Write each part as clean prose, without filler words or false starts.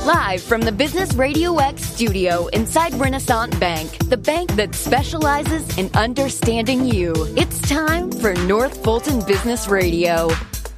Live from the Business Radio X studio inside Renaissance Bank, the bank that specializes in understanding you. It's time for North Fulton Business Radio.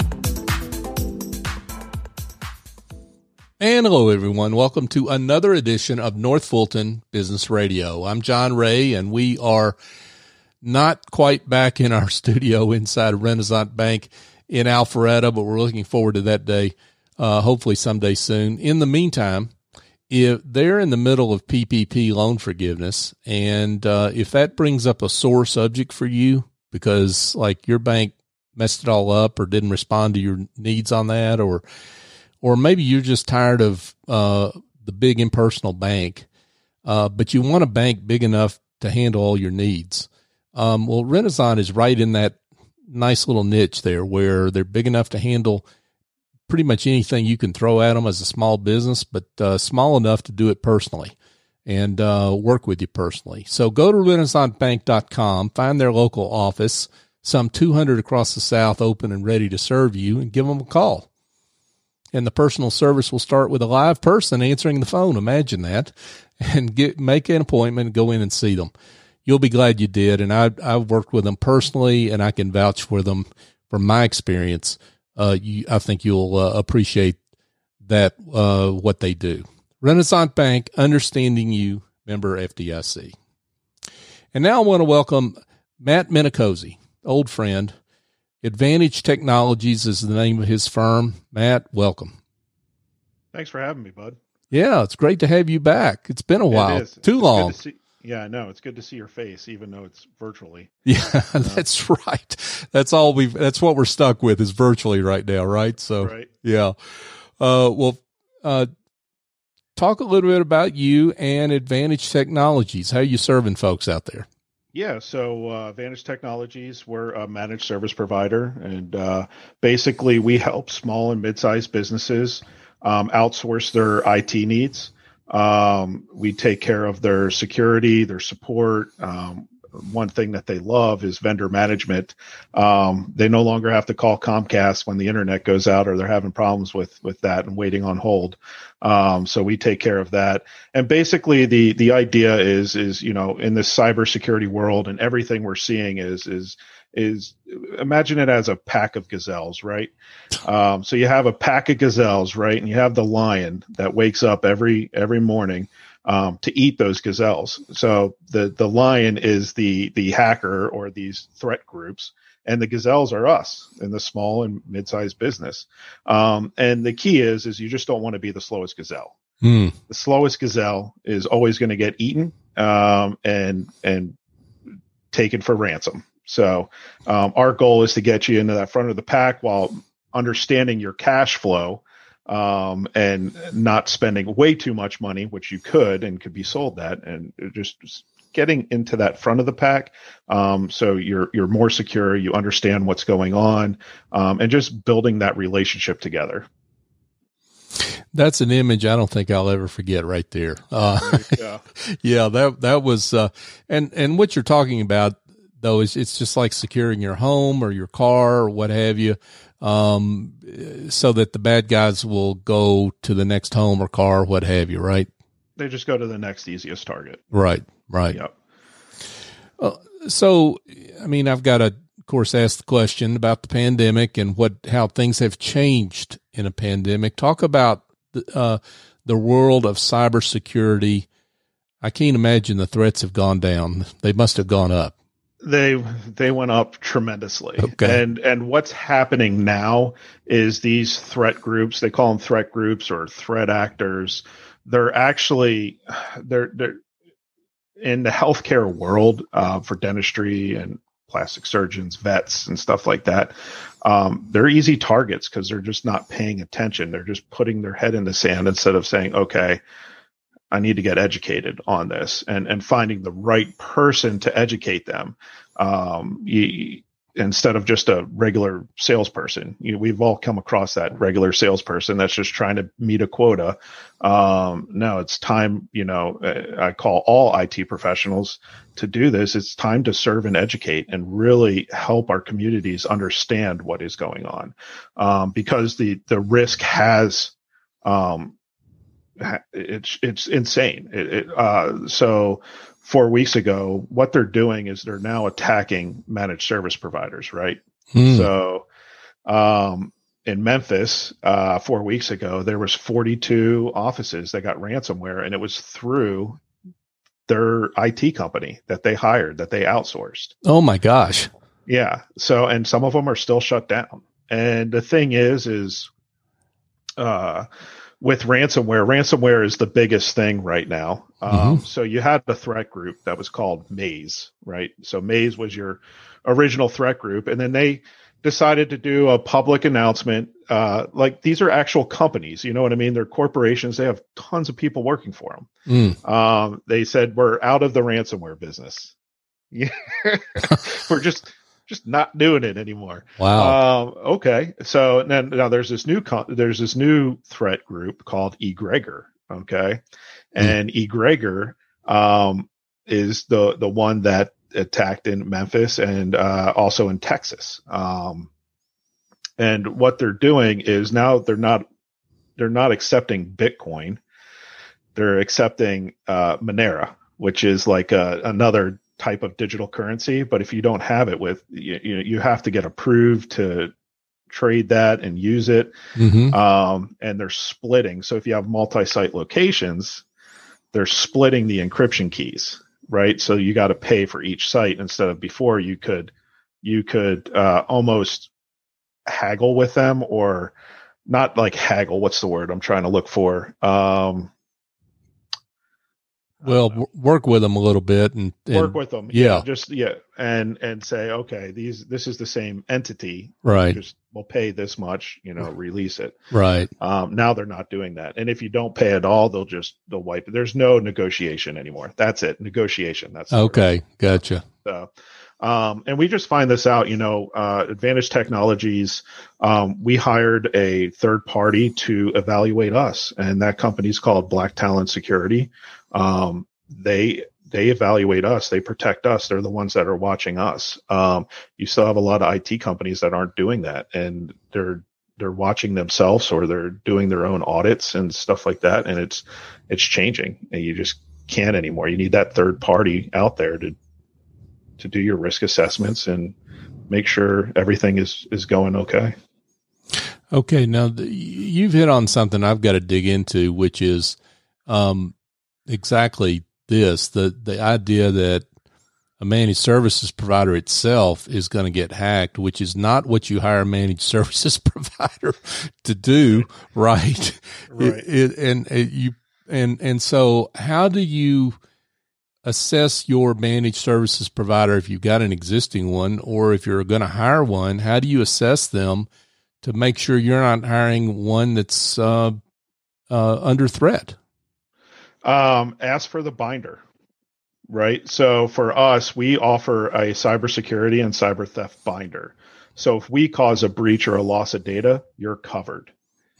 And hello, everyone. Welcome to another edition of North Fulton Business Radio. I'm John Ray, and we are not quite back in our studio inside Renaissance Bank in Alpharetta, but we're looking forward to that day, hopefully someday soon. In the meantime, if they're in the middle of PPP loan forgiveness, and if that brings up a sore subject for you because, like, your bank messed it all up or didn't respond to your needs on that, or maybe you're just tired of the big impersonal bank, but you want a bank big enough to handle all your needs. Well, Renaissance is right in that nice little niche there where they're big enough to handle pretty much anything you can throw at them as a small business, but small enough to do it personally and work with you personally. So go to renaissancebank.com, find their local office, some 200 across the South, open and ready to serve you, and give them a call. And the personal service will start with a live person answering the phone. Imagine that. And make an appointment and go in and see them. You'll be glad you did. And I've worked with them personally, and I can vouch for them from my experience. I think you'll appreciate that, what they do. Renaissance Bank, understanding you, member FDIC. And now I want to welcome Matt Minicozzi, old friend. Advantage Technologies is the name of his firm. Matt, welcome. Thanks for having me, bud. Yeah, it's great to have you back. It's been a while. Too long. Yeah, I know. It's good to see your face, even though it's virtually. Yeah, that's right. That's what we're stuck with is virtually right now, right? So, right. Yeah. Talk a little bit about you and Advantage Technologies. How are you serving folks out there? Yeah, so Advantage Technologies, we're a managed service provider, and basically we help small and mid-sized businesses outsource their IT needs. We take care of their security, their support. One thing that they love is vendor management. They no longer have to call Comcast when the internet goes out or they're having problems with that and waiting on hold. So we take care of that. And basically the idea is, you know, in this cybersecurity world and everything we're seeing is imagine it as a pack of gazelles, right? So you have a pack of gazelles, right? And you have the lion that wakes up every morning to eat those gazelles. So the lion is the hacker or these threat groups, and the gazelles are us in the small and mid-sized business. And the key is you just don't want to be the slowest gazelle. The slowest gazelle is always going to get eaten and taken for ransom. So our goal is to get you into that front of the pack while understanding your cash flow. And not spending way too much money, which you could and could be sold that, and just getting into that front of the pack. So you're more secure, you understand what's going on, and just building that relationship together. That's an image I don't think I'll ever forget right there. Yeah, that was, and what you're talking about though is it's just like securing your home or your car or what have you. So that the bad guys will go to the next home or car, what have you, right? They just go to the next easiest target. Right. Yep. So, I mean, I've got to, of course, ask the question about the pandemic and how things have changed in a pandemic. Talk about the world of cybersecurity. I can't imagine the threats have gone down. They must have gone up. They went up tremendously. Okay. And what's happening now is these threat groups, they call them threat groups or threat actors. They're actually, they're in the healthcare world, for dentistry and plastic surgeons, vets and stuff like that. They're easy targets because they're just not paying attention. They're just putting their head in the sand instead of saying, okay, I need to get educated on this and finding the right person to educate them. Instead of just a regular salesperson, we've all come across that regular salesperson that's just trying to meet a quota. No, it's time, I call all IT professionals to do this. It's time to serve and educate and really help our communities understand what is going on. Because the risk has, it's insane. So 4 weeks ago, what they're doing is they're now attacking managed service providers, right? So in Memphis, 4 weeks ago, there was 42 offices that got ransomware, and it was through their IT company that they hired, that they outsourced. Oh my gosh. Yeah. So, and some of them are still shut down. And the thing is with ransomware is the biggest thing right now. So you had the threat group that was called Maze, right? So Maze was your original threat group. And then they decided to do a public announcement. Like, these are actual companies, you know what I mean? They're corporations. They have tons of people working for them. They said, we're out of the ransomware business. Yeah. We're just not doing it anymore. Wow. Okay. So then now there's this new threat group called eGregor. Okay. And eGregor, is the one that attacked in Memphis and, also in Texas. And what they're doing is now they're not accepting Bitcoin. They're accepting, Monero, which is like another type of digital currency. But if you don't have it you have to get approved to trade that and use it. And they're splitting. So if you have multi-site locations, they're splitting the encryption keys, right? So you got to pay for each site instead of before you could almost haggle with them, or not like haggle. What's the word I'm trying to look for? Work with them a little bit and work with them. Yeah. And say, okay, this is the same entity. Right. Just we'll pay this much, release it. Right. Now they're not doing that. And if you don't pay at all, they'll wipe it. There's no negotiation anymore. That's it. Negotiation. That's okay. Gotcha. So, and we just find this out, Advantage Technologies, we hired a third party to evaluate us, and that company's called Black Talent Security. They evaluate us. They protect us. They're the ones that are watching us. You still have a lot of IT companies that aren't doing that, and they're watching themselves, or they're doing their own audits and stuff like that. And it's changing, and you just can't anymore. You need that third party out there to do your risk assessments and make sure everything is going okay. Okay. Now you've hit on something I've got to dig into, which is, exactly this, the idea that a managed services provider itself is going to get hacked, which is not what you hire a managed services provider to do. Right. Right. And so how do you assess your managed services provider if you've got an existing one, or if you're going to hire one? How do you assess them to make sure you're not hiring one that's under threat? Ask for the binder, right? So for us, we offer a cybersecurity and cyber theft binder. So if we cause a breach or a loss of data, you're covered.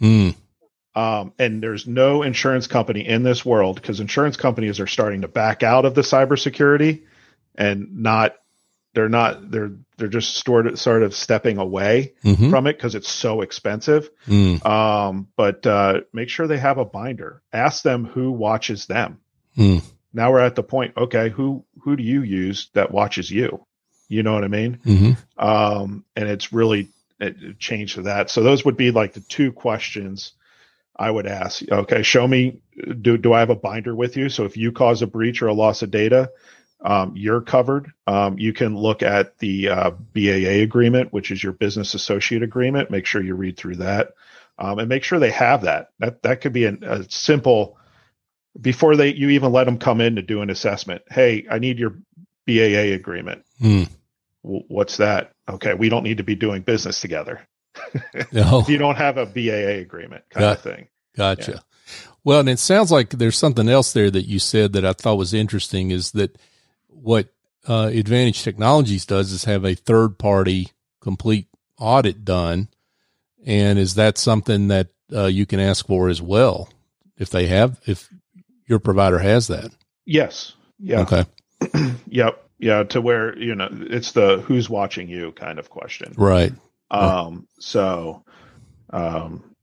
And there's no insurance company in this world, because insurance companies are starting to back out of the cybersecurity, and they're just sort of stepping away from it because it's so expensive. But make sure they have a binder. Ask them who watches them. Now we're at the point, okay, who do you use that watches you? You know what I mean? And it changed to that. So those would be like the two questions I would ask. Okay, show me, do I have a binder with you? So if you cause a breach or a loss of data, you're covered. You can look at the BAA agreement, which is your business associate agreement. Make sure you read through that, and make sure they have that. That could be a simple, before you even let them come in to do an assessment. Hey, I need your BAA agreement. What's that? Okay, we don't need to be doing business together. No. If you don't have a BAA agreement, kind of thing. Gotcha. Yeah. Well, and it sounds like there's something else there that you said that I thought was interesting, is that what Advantage Technologies does is have a third-party complete audit done. And is that something that you can ask for as well, if your provider has that? Yes. Yeah. Okay. Yep. Yeah. To where, it's the who's watching you kind of question. Right.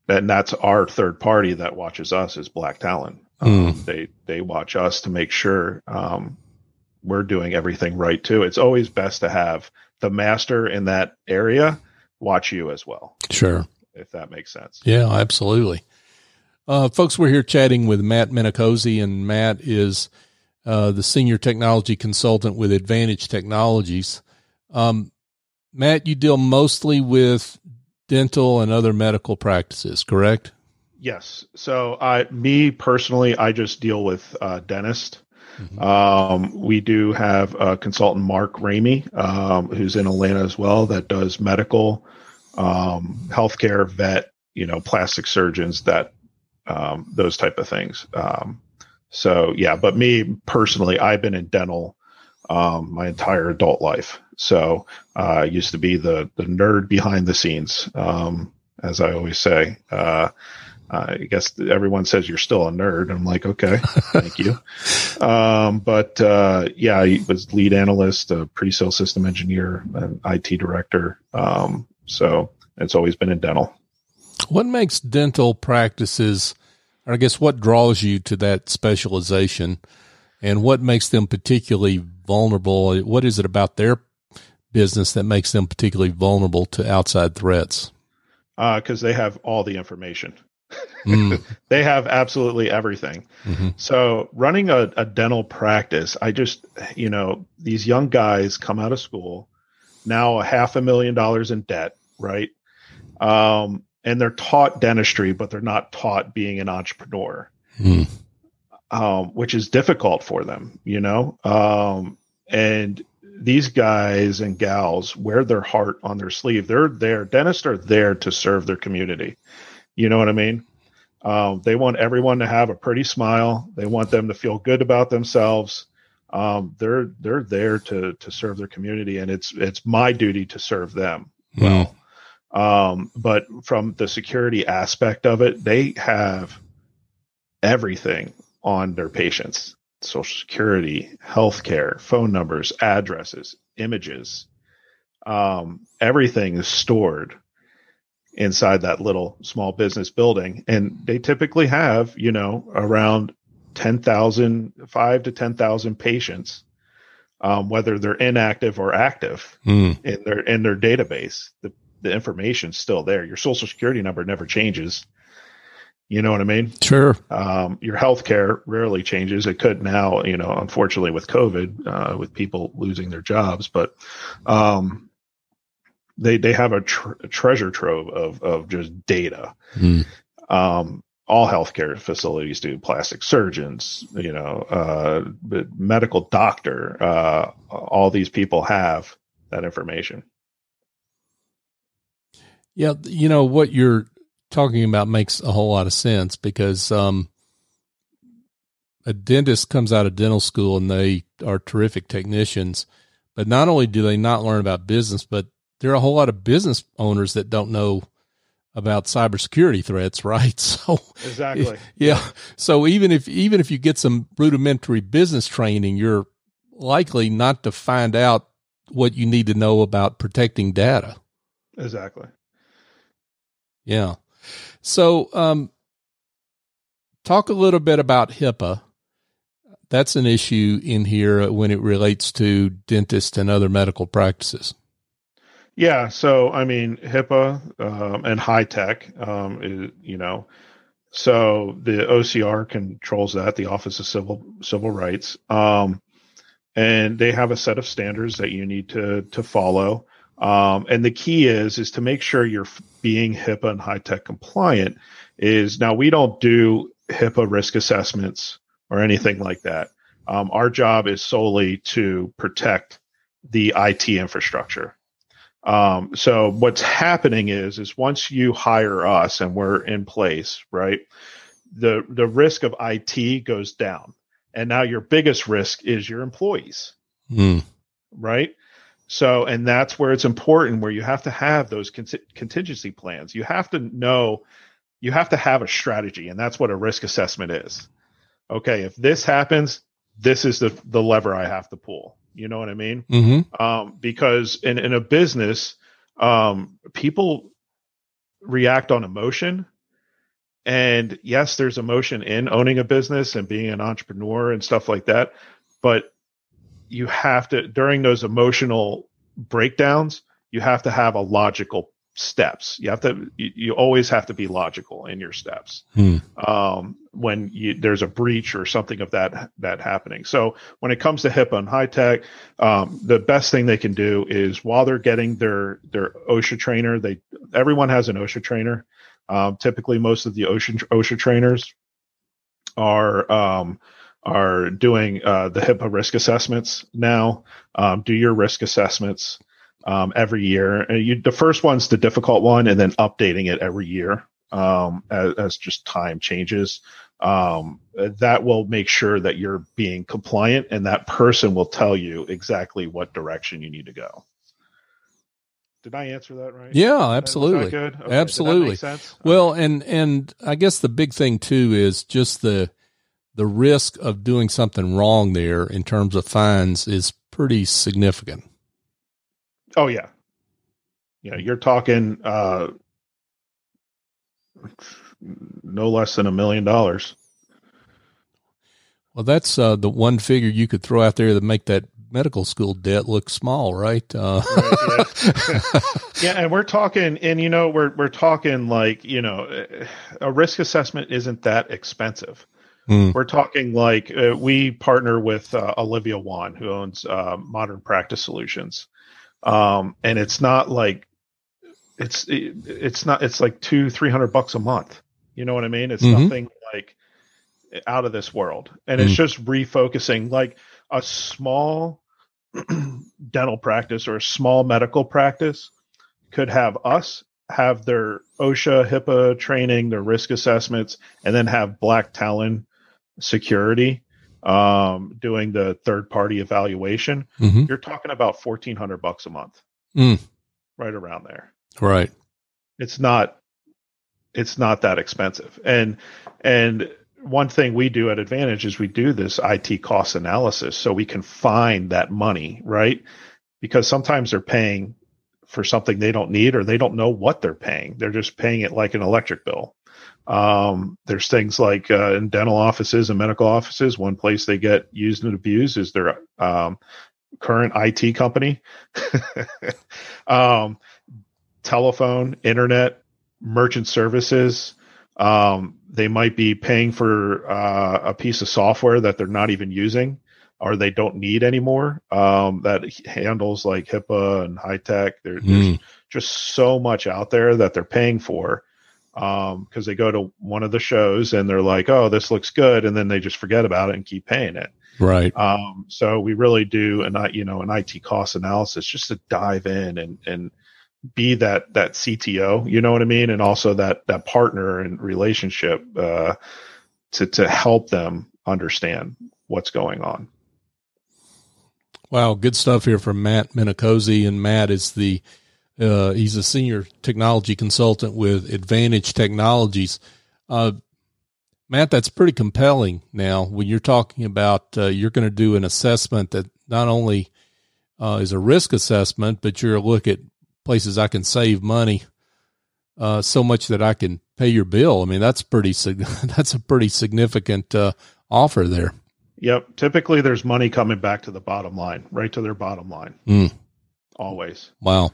and that's our third party that watches us is Black Talon. They watch us to make sure we're doing everything right too. It's always best to have the master in that area watch you as well. Sure. If that makes sense. Yeah, absolutely. Folks, we're here chatting with Matt Minicozzi, and Matt is the senior technology consultant with Advantage Technologies. Matt, you deal mostly with dental and other medical practices, correct? Yes. So me personally, I just deal with dentists. We do have a consultant, Mark Ramey, who's in Atlanta as well, that does medical, healthcare, vet, plastic surgeons, that those type of things. But me personally, I've been in dental my entire adult life. So I used to be the nerd behind the scenes, as I always say. I guess everyone says you're still a nerd. I'm like, okay, thank you. I was lead analyst, a pre-sale system engineer, an IT director. So it's always been in dental. What makes dental practices, or I guess what draws you to that specialization, and what makes them particularly vulnerable? What is it about their business that makes them particularly vulnerable to outside threats? Because they have all the information. They have absolutely everything. So running a dental practice, I just, these young guys come out of school, now $500,000 in debt, right? And they're taught dentistry, but they're not taught being an entrepreneur, which is difficult for them, and these guys and gals wear their heart on their sleeve. Dentists are there to serve their community. You know what I mean? They want everyone to have a pretty smile. They want them to feel good about themselves. They're there to serve their community, and it's my duty to serve them well. But from the security aspect of it, they have everything on their patients: Social Security, healthcare, phone numbers, addresses, images. Everything is stored inside that little small business building. And they typically have, around 5 to 10,000 patients, whether they're inactive or active in their database. The information's still there. Your Social Security number never changes. You know what I mean? Sure. Your healthcare rarely changes. It could now, unfortunately with COVID, with people losing their jobs, but, they have a treasure trove of just data. All healthcare facilities do. Plastic surgeons, medical doctor, all these people have that information. Yeah. What you're talking about makes a whole lot of sense, because a dentist comes out of dental school and they are terrific technicians, but not only do they not learn about business, but there are a whole lot of business owners that don't know about cybersecurity threats, right? So exactly. Yeah. So even if you get some rudimentary business training, you're likely not to find out what you need to know about protecting data. Exactly. Yeah. So, talk a little bit about HIPAA. That's an issue in here when it relates to dentists and other medical practices. Yeah. So, HIPAA and high tech, so the OCR controls that, the Office of Civil Rights, and they have a set of standards that you need to follow. And the key is to make sure you're being HIPAA and high tech compliant. Now we don't do HIPAA risk assessments or anything like that. Our job is solely to protect the IT infrastructure. So what's happening is once you hire us and we're in place, right, the risk of IT goes down, and now your biggest risk is your employees, right? So, and that's where it's important, where you have to have those contingency plans. You have to know, you have to have a strategy, and that's what a risk assessment is. Okay, if this happens, this is the lever I have to pull. You know what I mean? Because in a business, people react on emotion And yes, there's emotion in owning a business and being an entrepreneur and stuff like that. But you have to, during those emotional breakdowns, you have to have a logical steps. You always have to be logical in your steps. When there's a breach or something of that happening. So when it comes to HIPAA and high tech, the best thing they can do is while they're getting their OSHA trainer, everyone has an OSHA trainer. Typically most of the OSHA trainers are doing the HIPAA risk assessments now. Do your risk assessments every year. The first one's the difficult one, and then updating it every year as just time changes. That will make sure that you're being compliant, and that person will tell you exactly what direction you need to go. Did I answer that right? Yeah, absolutely. Was that good? Okay. Absolutely. Did that make sense? Well, and I guess the big thing too is just the risk of doing something wrong there in terms of fines is pretty significant. Oh yeah. Yeah. You're talking, no less than $1 million. Well, that's the one figure you could throw out there that make that medical school debt look small, right? Right, yeah. Yeah. And we're talking, and we're talking like, a risk assessment isn't that expensive. We're talking like, we partner with, Olivia Wan, who owns, Modern Practice Solutions. And it's not like, it's like $200-300 a month. You know what I mean? It's nothing like out of this world. And it's just refocusing, like a small dental practice or a small medical practice could have us have their OSHA, HIPAA training, their risk assessments, and then have Black Talon Security doing the third party evaluation. You're talking about $1,400 a month, right around there. Right. It's not that expensive. And one thing we do at Advantage is we do this IT cost analysis so we can find that money, right? Because sometimes they're paying for something they don't need, or they don't know what they're paying. They're just paying it like an electric bill. There's things like in dental offices and medical offices, one place they get used and abused is their current IT company. Telephone, internet, merchant services. They might be paying for a piece of software that they're not even using or they don't need anymore, that handles like HIPAA and high tech. There's just so much out there that they're paying for. Because they go to one of the shows and they're like, oh, this looks good. And then they just forget about it and keep paying it. Right. So we really do an IT cost analysis just to dive in and be that CTO, you know what I mean? And also that partner and relationship, to help them understand what's going on. Wow. Good stuff here from Matt Minicozy. And Matt is he's a senior technology consultant with Advantage Technologies. Matt, that's pretty compelling now when you're talking about you're going to do an assessment that not only is a risk assessment, but you're look at places I can save money so much that I can pay your bill. I mean, that's a pretty significant offer there. Yep. Typically there's money coming back to the bottom line, right to their bottom line. Always. Wow.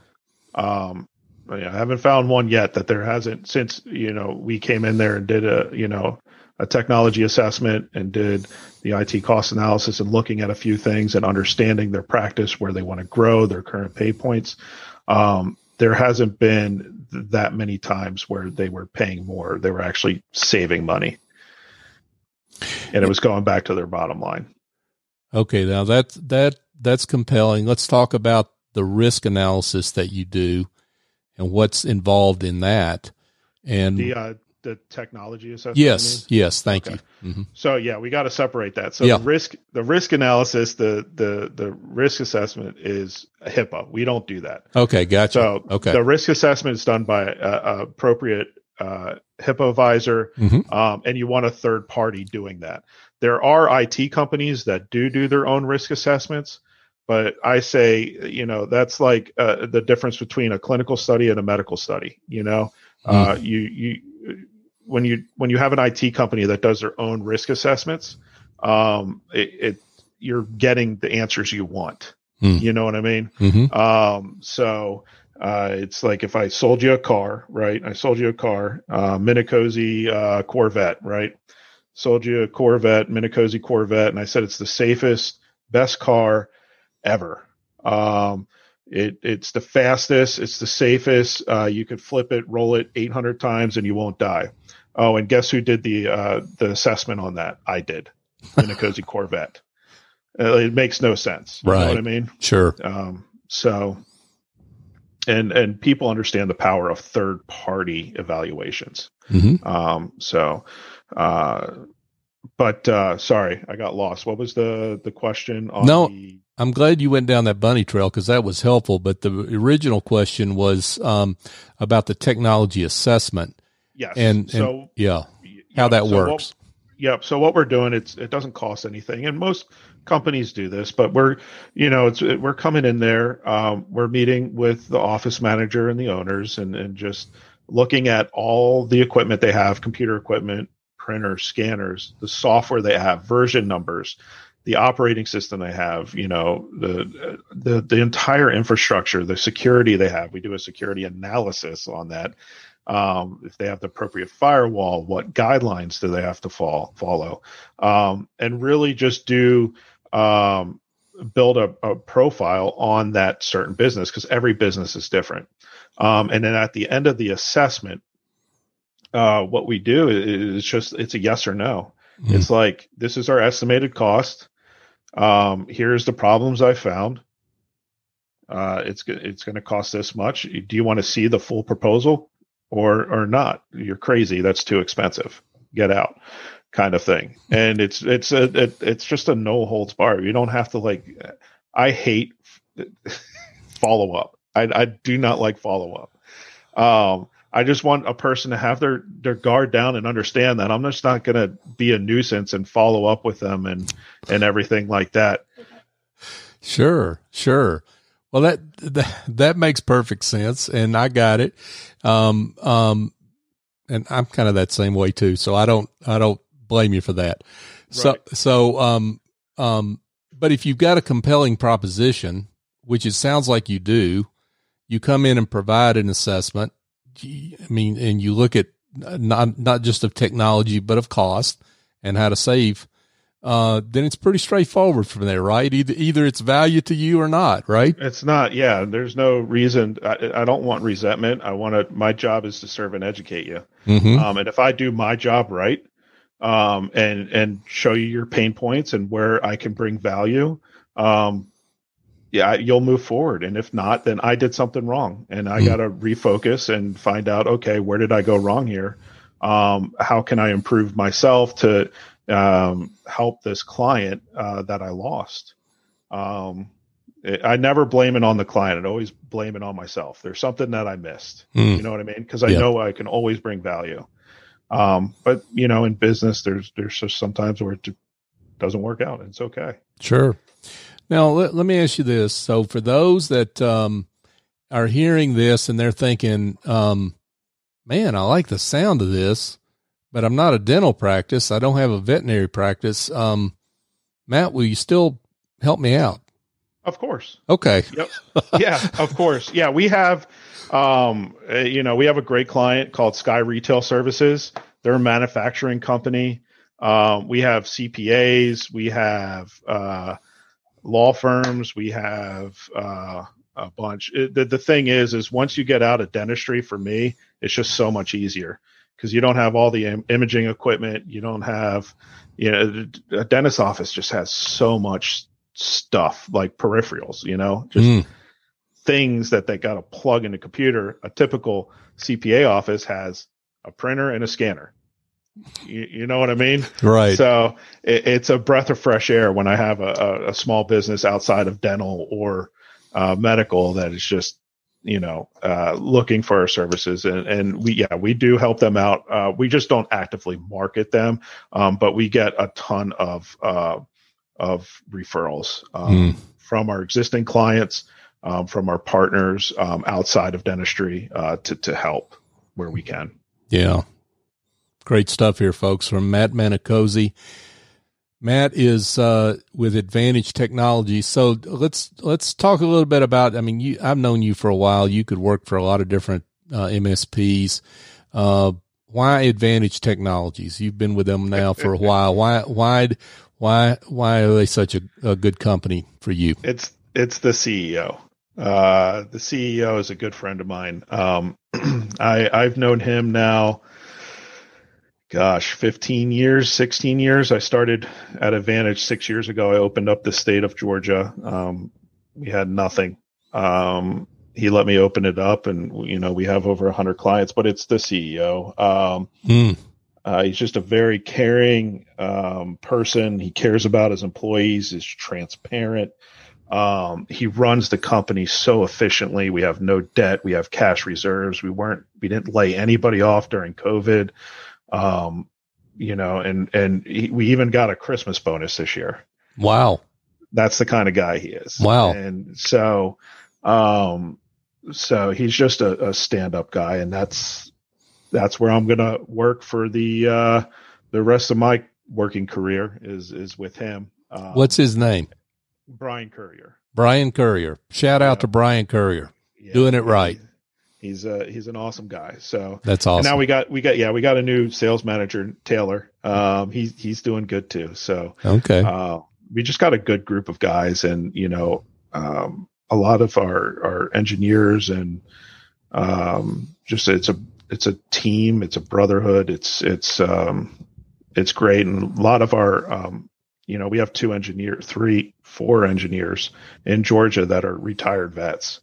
But yeah, I haven't found one yet that there hasn't, since, we came in there and did a technology assessment and did the IT cost analysis and looking at a few things and understanding their practice, where they want to grow, their current pay points. There hasn't been that many times where they were paying more. They were actually saving money, and it was going back to their bottom line. Okay. Now that's compelling. Let's talk about the risk analysis that you do and what's involved in that. And the technology assessment. Yes. Thank you. So yeah, we got to separate that. So the risk analysis, the risk assessment is HIPAA. We don't do that. Okay. Gotcha. So the risk assessment is done by a appropriate HIPAA advisor. And you want a third party doing that. There are IT companies that do their own risk assessments. But I say, that's like the difference between a clinical study and a medical study. when you have an IT company that does their own risk assessments, you're getting the answers you want. You know what I mean? Mm-hmm. So it's like if I sold you a car, right? I sold you a car, Minicozy Corvette, right? Sold you a Corvette, Minicozy Corvette, and I said it's the safest, best car ever. It's the fastest, it's the safest. You could flip it, roll it 800 times, and you won't die. Oh, and guess who did the assessment on that? I did. Minicozy Corvette. It makes no sense. You know what I mean? Sure. So, and people understand the power of third party evaluations. Mm-hmm. Sorry, I got lost. What was the question? I'm glad you went down that bunny trail because that was helpful. But the original question was about the technology assessment. Yes. How that works. So what we're doing, it doesn't cost anything, and most companies do this, but we're coming in there. We're meeting with the office manager and the owners, and just looking at all the equipment they have, computer equipment, printers, scanners, the software they have, version numbers, the operating system they have, the entire infrastructure, the security they have. We do a security analysis on that. If they have the appropriate firewall, what guidelines do they have to follow, and really just build a profile on that certain business, because every business is different. And then at the end of the assessment, what we do is it's a yes or no. Mm-hmm. It's like, this is our estimated cost. Here's the problems I found. It's going to cost this much. Do you want to see the full proposal? Or not? You're crazy. That's too expensive. Get out, kind of thing. And it's just a no holds barred. You don't have to I hate follow up. I do not like follow up. I just want a person to have their guard down and understand that I'm just not going to be a nuisance and follow up with them and everything like that. Sure. Well, that makes perfect sense, and I got it. And I'm kind of that same way too, so I don't blame you for that. Right. But if you've got a compelling proposition, which it sounds like you do, you come in and provide an assessment. I mean, and you look at not just of technology, but of cost and how to save. Then it's pretty straightforward from there, right? Either it's value to you or not, right? It's not. Yeah. There's no reason. I don't want resentment. My job is to serve and educate you. Mm-hmm. And if I do my job right, and show you your pain points and where I can bring value, you'll move forward. And if not, then I did something wrong and I got to refocus and find out, okay, where did I go wrong here? How can I improve myself to, help this client that I lost? I never blame it on the client. I always blame it on myself. There's something that I missed. You know what I mean? Because I know I can always bring value. But in business, there's just sometimes where it doesn't work out. It's okay. Sure. Now let me ask you this. So for those that are hearing this and they're thinking, man, I like the sound of this, but I'm not a dental practice. I don't have a veterinary practice. Matt, will you still help me out? Of course. Okay. Yep. Yeah, of course. Yeah. We have, we have a great client called Sky Retail Services. They're a manufacturing company. We have CPAs, we have, law firms, we have, a bunch. The thing is once you get out of dentistry, for me, it's just so much easier. Because you don't have all the imaging equipment. You don't have, a dentist's office just has so much stuff like peripherals, just things that they got to plug in a computer. A typical CPA office has a printer and a scanner. You know what I mean? Right. So it's a breath of fresh air when I have a small business outside of dental or medical that is just, looking for our services, and we do help them out. We just don't actively market them, but we get a ton of referrals from our existing clients, from our partners outside of dentistry to help where we can. Yeah. Great stuff here, folks, from Matt Manicozzi. Matt is with Advantage Technology. So let's talk a little bit about. I mean, I've known you for a while. You could work for a lot of different MSPs. Why Advantage Technologies? You've been with them now for a while. Why are they such a good company for you? It's the CEO. The CEO is a good friend of mine. I've known him now, 15 years, 16 years. I started at Advantage 6 years ago. I opened up the state of Georgia. We had nothing. He let me open it up, and we have over 100 clients. But it's the CEO. He's just a very caring person. He cares about his employees. Is transparent. He runs the company so efficiently. We have no debt. We have cash reserves. We didn't lay anybody off during COVID. We even got a Christmas bonus this year. Wow. That's the kind of guy he is. Wow. And so he's just a stand-up guy, and that's where I'm going to work for the rest of my working career is with him. What's his name? Brian Courier. Brian Courier. Shout out to Brian Courier. Yeah, doing it right. He's an awesome guy. So that's awesome. And now we got a new sales manager, Taylor. He's doing good too. So okay. We just got a good group of guys, and a lot of our engineers, and just it's a team, it's a brotherhood. It's great, and a lot of our we have 4 engineers in Georgia that are retired vets.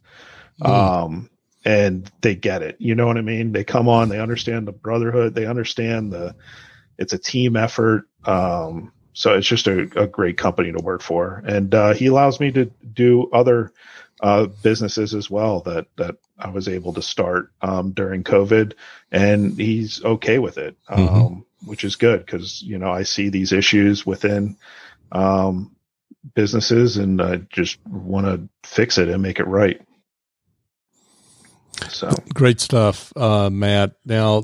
And they get it. You know what I mean? They come on, they understand the brotherhood. They understand it's a team effort. So it's just a great company to work for. And he allows me to do other businesses as well that I was able to start during COVID, and he's okay with it, which is good because, I see these issues within businesses, and I just want to fix it and make it right. So great stuff, Matt. Now,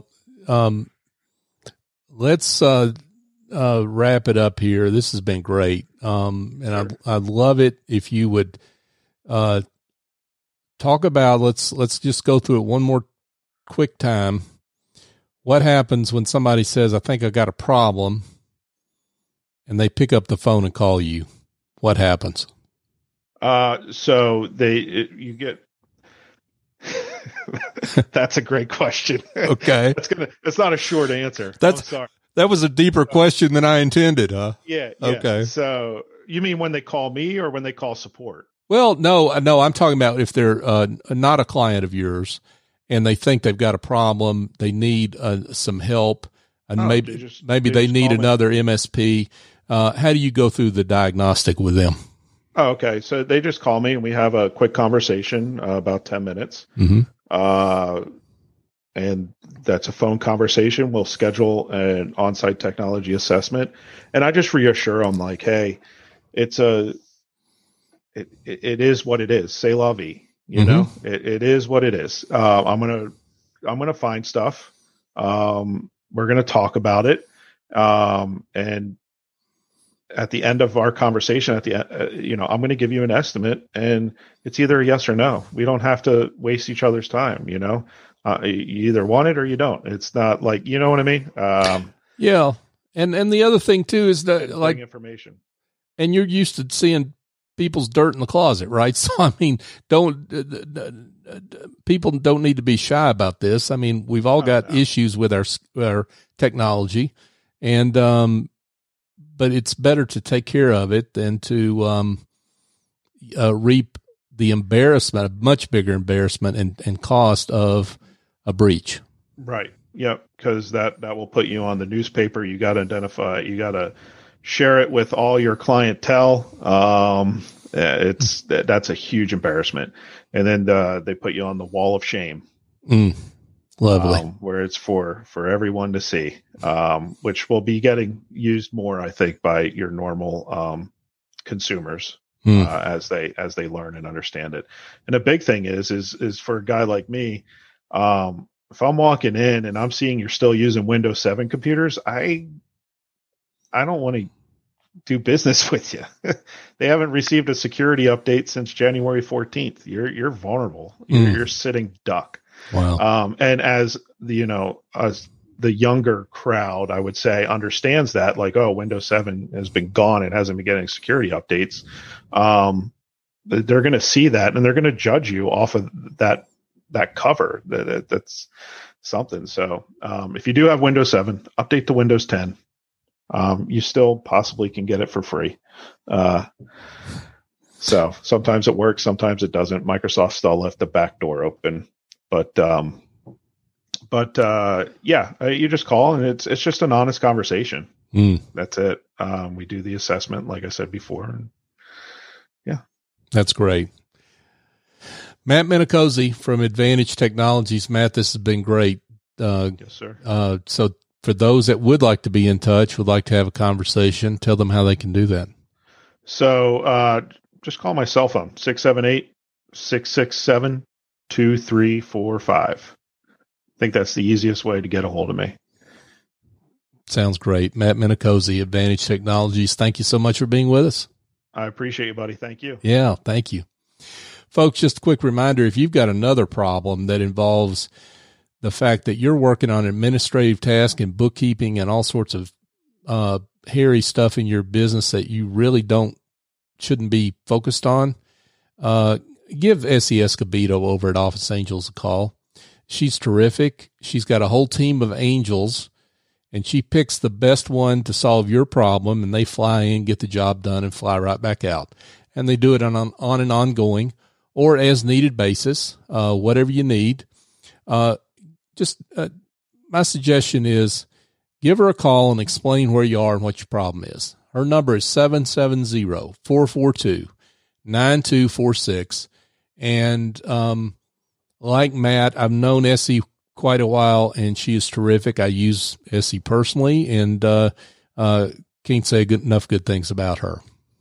let's wrap it up here. This has been great. And sure. I'd love it if you would talk about, let's just go through it one more quick time. What happens when somebody says, I think I got a problem, and they pick up the phone and call you? What happens? So you get, that's a great question. Okay. It's not a short answer. I'm sorry. That was a deeper question than I intended, huh? Yeah. Okay. So you mean when they call me or when they call support? Well, no, I'm talking about if they're not a client of yours and they think they've got a problem, they need some help, and maybe they need another MSP. How do you go through the diagnostic with them? Oh, okay. So they just call me and we have a quick conversation, about 10 minutes. And that's a phone conversation. We'll schedule an on-site technology assessment. And I just reassure them like, hey, it is what it is. C'est la vie. It is what it is. I'm going to find stuff. We're going to talk about it. And at the end of our conversation, I'm going to give you an estimate, and it's either a yes or no. We don't have to waste each other's time. You either want it or you don't. It's not like, you know what I mean? Yeah. And the other thing too is that like information, and you're used to seeing people's dirt in the closet, right? So, I mean, people don't need to be shy about this. I mean, we've all got issues with our technology, and, but it's better to take care of it than to, reap the embarrassment, a much bigger embarrassment and cost of a breach. Right. Yep. Because that will put you on the newspaper. You got to identify, you got to share it with all your clientele. That's a huge embarrassment. And then they put you on the wall of shame. Lovely. Where it's for everyone to see, which will be getting used more, I think, by your normal consumers as they learn and understand it. And a big thing is for a guy like me, if I'm walking in and I'm seeing you're still using Windows 7 computers, I don't want to do business with you. They haven't received a security update since January 14th. You're vulnerable. You're sitting duck. Wow. And as as the younger crowd, I would say, understands that, like, oh, Windows 7 has been gone. It hasn't been getting security updates. They're going to see that and they're going to judge you off of that cover. That's something. So, if you do have Windows 7, update to Windows 10. You still possibly can get it for free. So sometimes it works, sometimes it doesn't. Microsoft still left the back door open, but you just call and it's just an honest conversation. That's it. We do the assessment, like I said before. And yeah, that's great. Matt Minicozzi from Advantage Technologies. Matt, this has been great. Yes, sir. So for those that would like to be in touch, would like to have a conversation, tell them how they can do that. So just call my cell phone, 678-667-2345. I think that's the easiest way to get a hold of me. Sounds great. Matt Minicozzi, Advantage Technologies. Thank you so much for being with us. I appreciate you, buddy. Thank you. Yeah, thank you. Folks, just a quick reminder, if you've got another problem that involves the fact that you're working on administrative tasks and bookkeeping and all sorts of hairy stuff in your business that you really shouldn't be focused on, give Essie Escobedo over at Office Angels a call. She's terrific. She's got a whole team of angels, and she picks the best one to solve your problem, and they fly in, get the job done, and fly right back out. And they do it on an ongoing or as needed basis, whatever you need. My suggestion is give her a call and explain where you are and what your problem is. Her number is 770-442-9246. And like Matt, I've known Essie quite a while, and she is terrific. I use Essie personally, and can't say enough good things about her.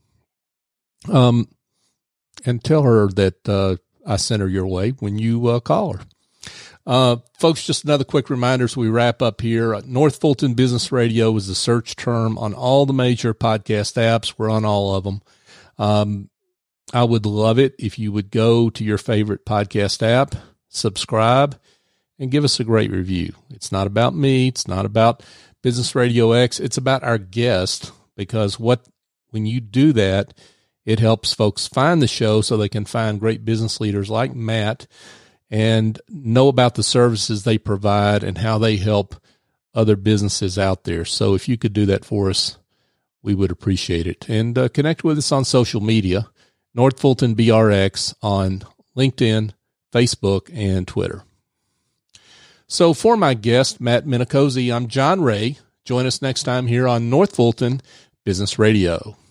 And tell her that I sent her your way when you call her. Folks, just another quick reminder as we wrap up here. North Fulton Business Radio is the search term on all the major podcast apps. We're on all of them. I would love it if you would go to your favorite podcast app, subscribe, and give us a great review. It's not about me. It's not about Business Radio X. It's about our guest, because when you do that, it helps folks find the show so they can find great business leaders like Matt and know about the services they provide and how they help other businesses out there. So if you could do that for us, we would appreciate it. And connect with us on social media, North Fulton BRX on LinkedIn, Facebook, and Twitter. So for my guest, Matt Minicozzi, I'm John Ray. Join us next time here on North Fulton Business Radio.